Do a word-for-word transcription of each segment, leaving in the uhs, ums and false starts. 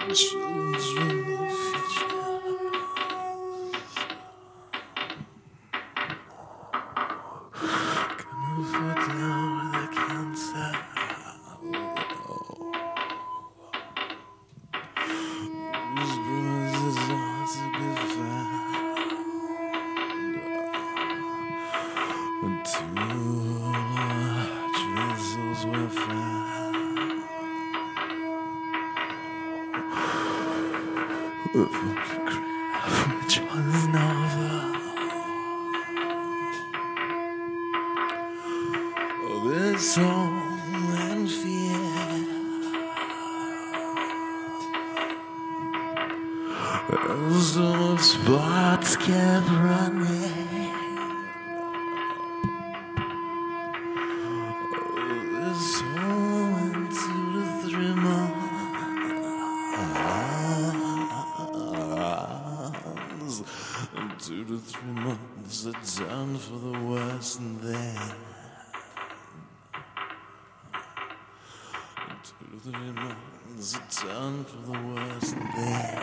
Children of future. Gonna fall down with a cancer. Whose promises are to be found. When two large vessels were found. Which one's novel? This home and fear. As the spots kept running. This home and two to three months. Two to three months are done for the worst, and then two to three months are done for the worst, and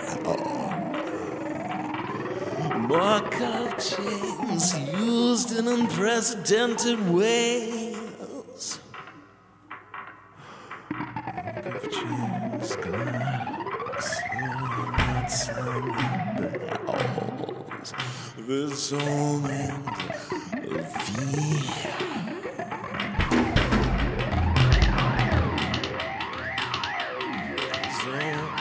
then more cuff chains used in unprecedented ways. Cuff chains glass not sounding bells. This home and fear. So,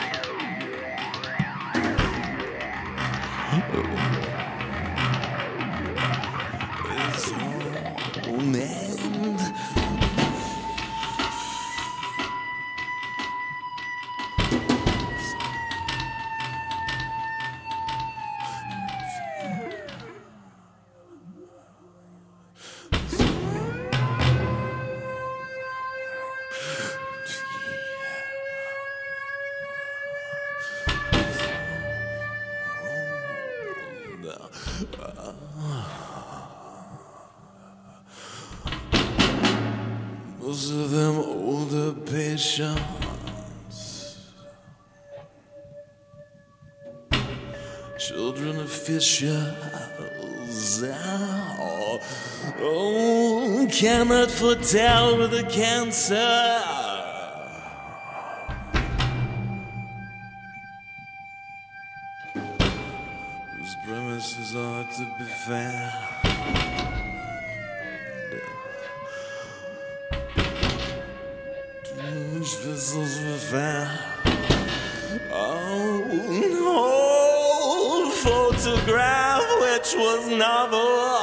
this home and most of them older patients, children of fishers, oh, oh, cannot foretell with a cancer. Whose premises are to be found. Whose vessels were found. Oh, no photograph which was novel.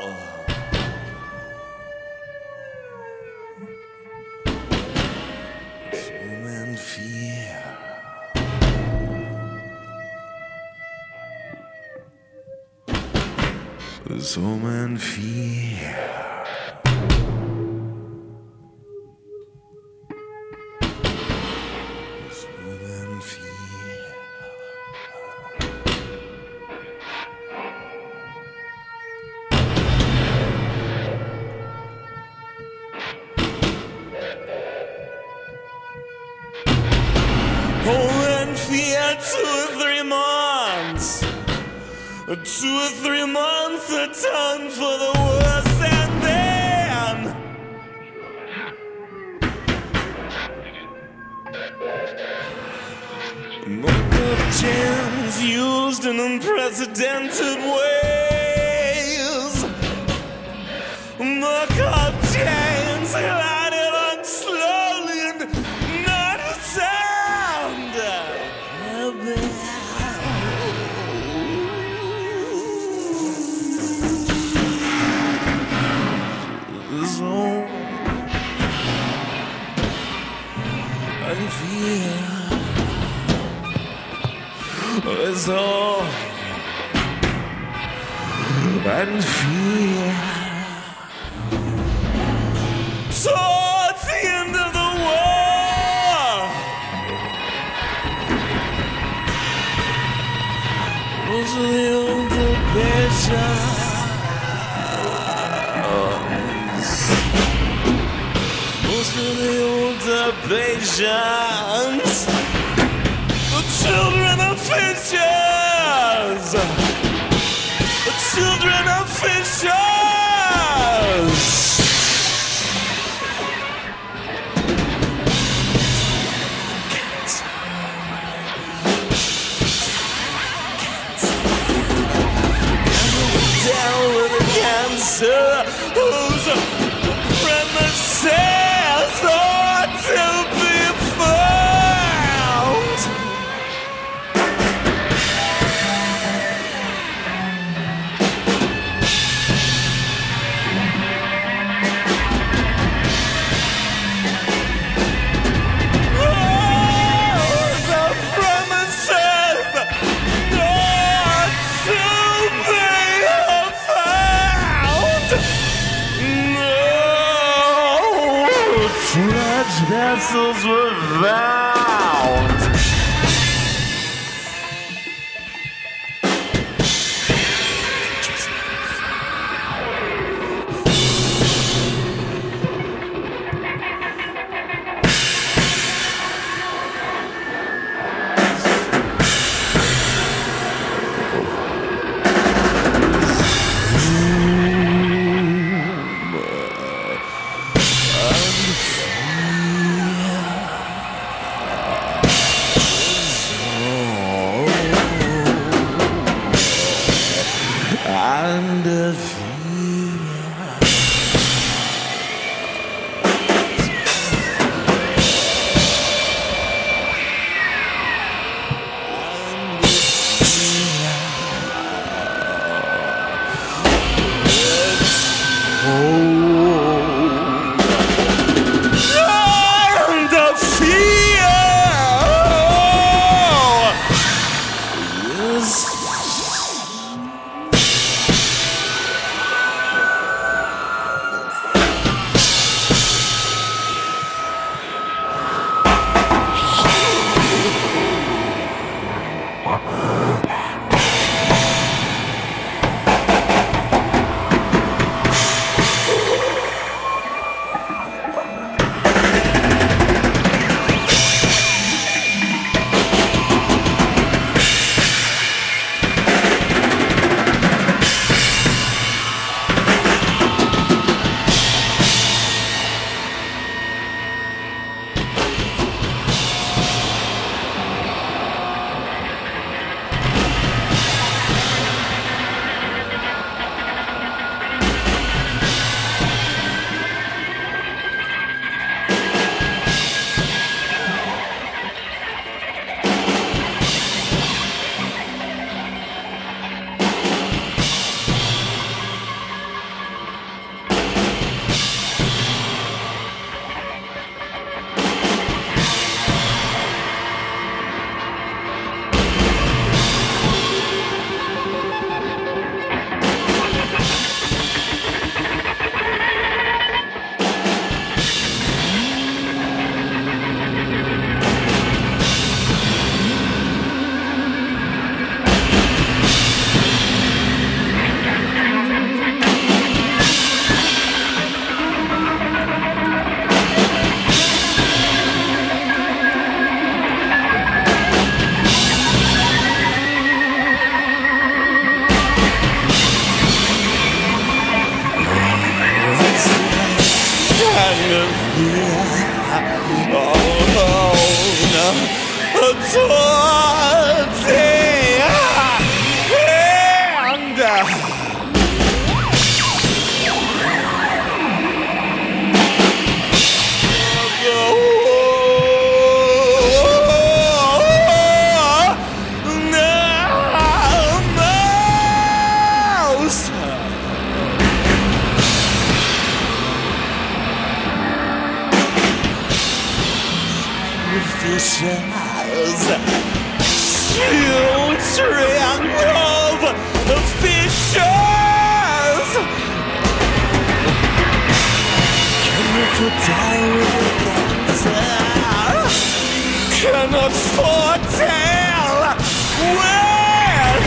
Home and fear. This home and fear. Oh, and fear two or three months, two or three months a ton for the worst, and then more of chains used in unprecedented ways. More of chains glided on slowly and not a sound. This home and fear. This home and fear. Towards the end of the war, those are the older patients. Most of the older patients. children of fishes, children of fishes. Down with the cancer, whose premises are to be found. Oh, the premises are to be found. No, trash vessels were found. And the fishes, children of fishes. Can never die with cancer, cannot foretell when.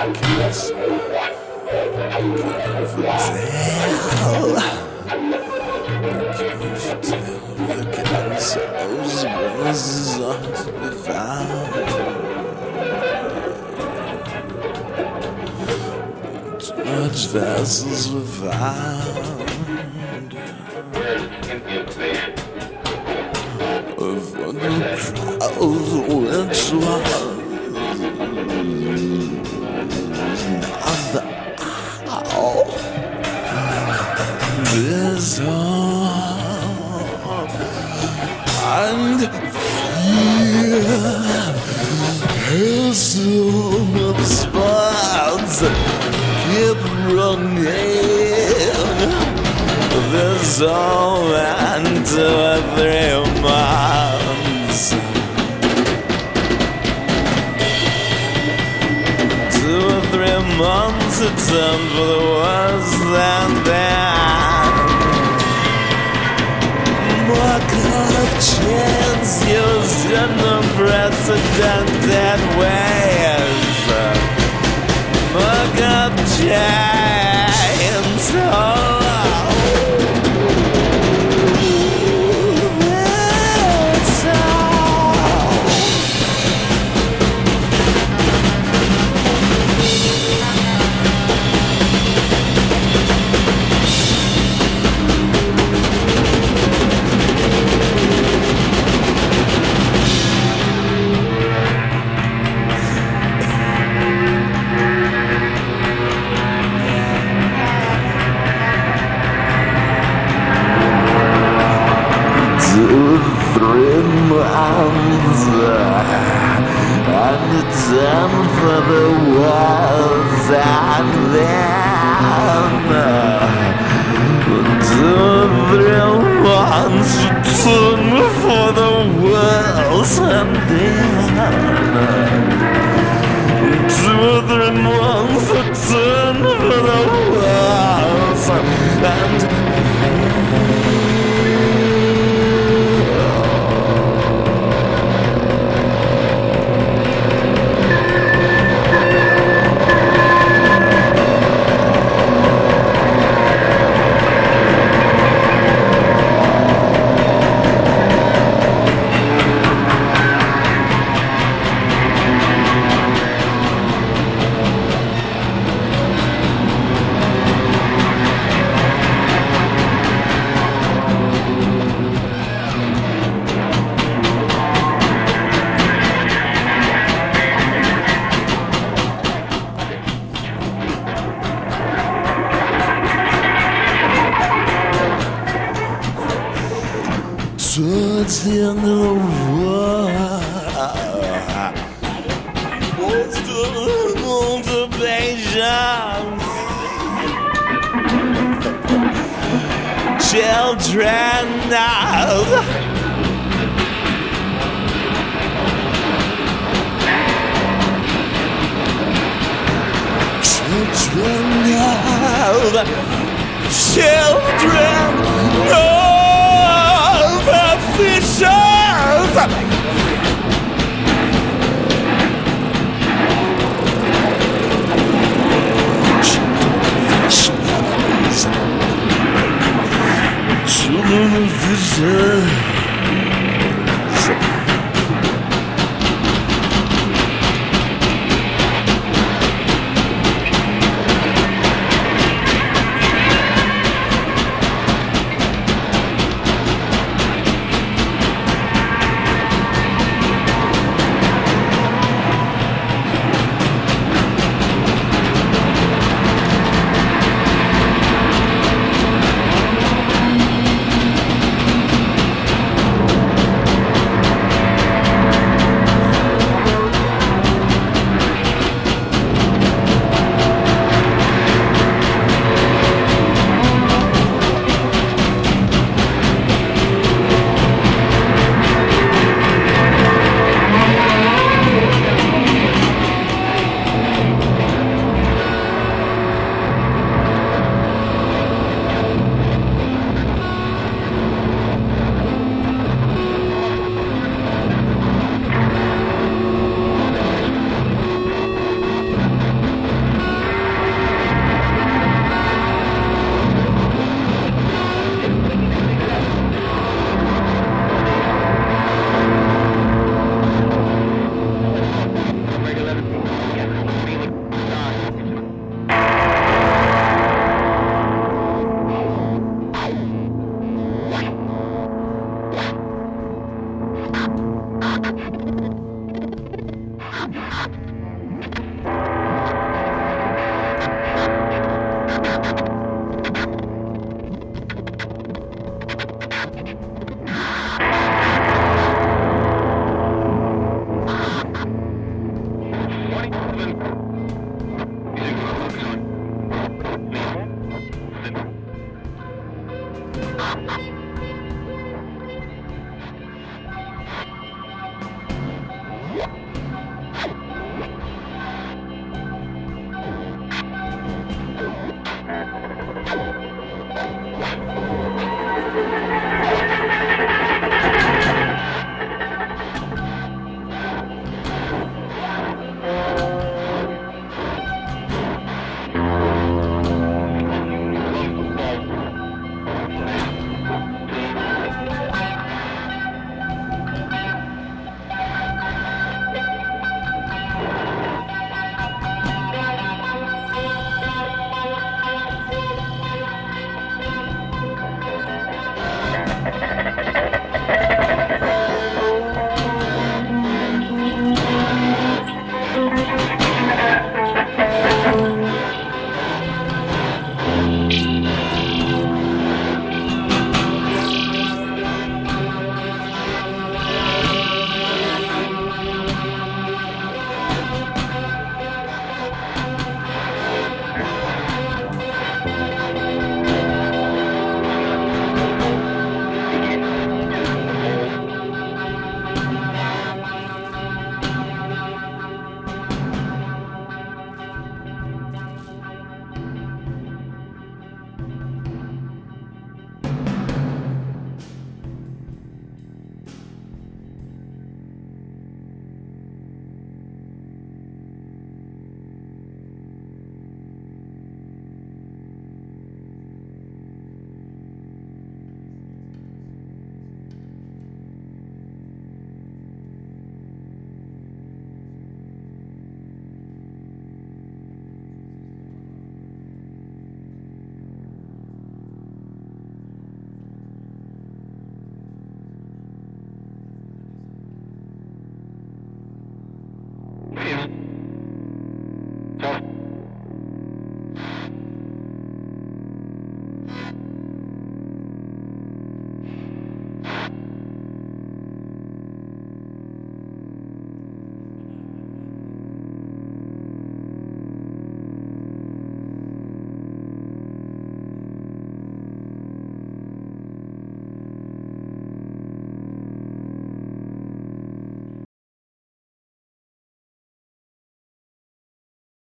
Much vessels were found of the crowds which was not the owl. This heart and fear has so many spots. Keep running. There's all and two or three months. Two or three months to turn for the worse than that. What kind of chance used in unprecedented ways? Look up, giants. Oh, that's all. Three months and done for the world, and then two, three months done for the world, and then two, three months done for the world, and towards the end of the world, most of the motivation, children now. Children now, children now. Officials! Children of vision.